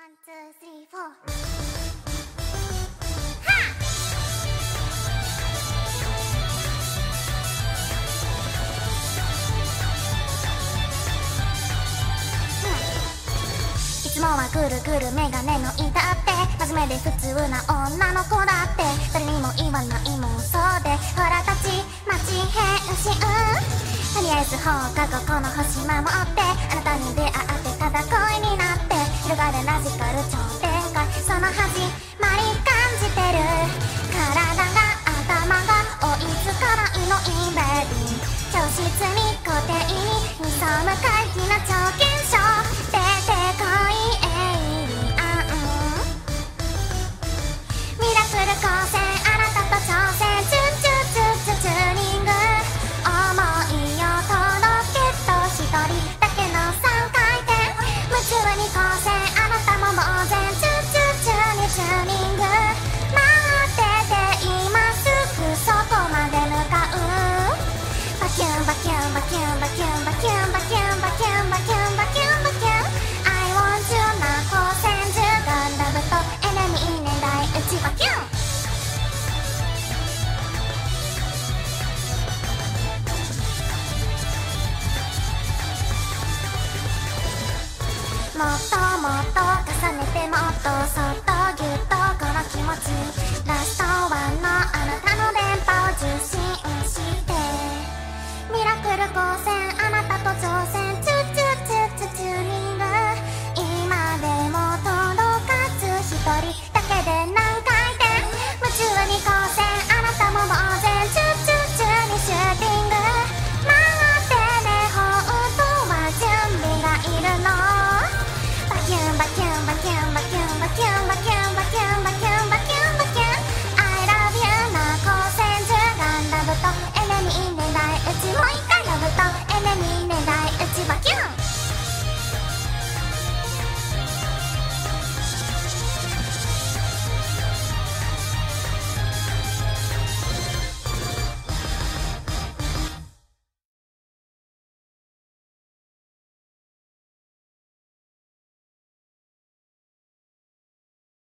いつもはぐるぐるメガネのいたって真面目で普通な女の子だって誰にも言わないもんそうでほらたちまち変身とりあえず放課後この星守ってあなたに出会ってただ恋になって広がるラジカル超展開その始まり感じてる体が頭が追いつかないのインベリー教室に固定に潜む怪奇な超現象出てこいエイリアンミラクル光線あなたと挑戦チューチューチューチューチューニング想いを届けと一人だけの3回転夢中に光線あなたも呆然チューチューチューにチューニング待ってて今すぐそこまで向かうバキュンバキュンバキュンバキュンバキュンバキュンバキュンバキュンバキュンバキュン I want you な光線銃ガンダムとエネミー年代打ちバキュンもっともっと重ねてもっと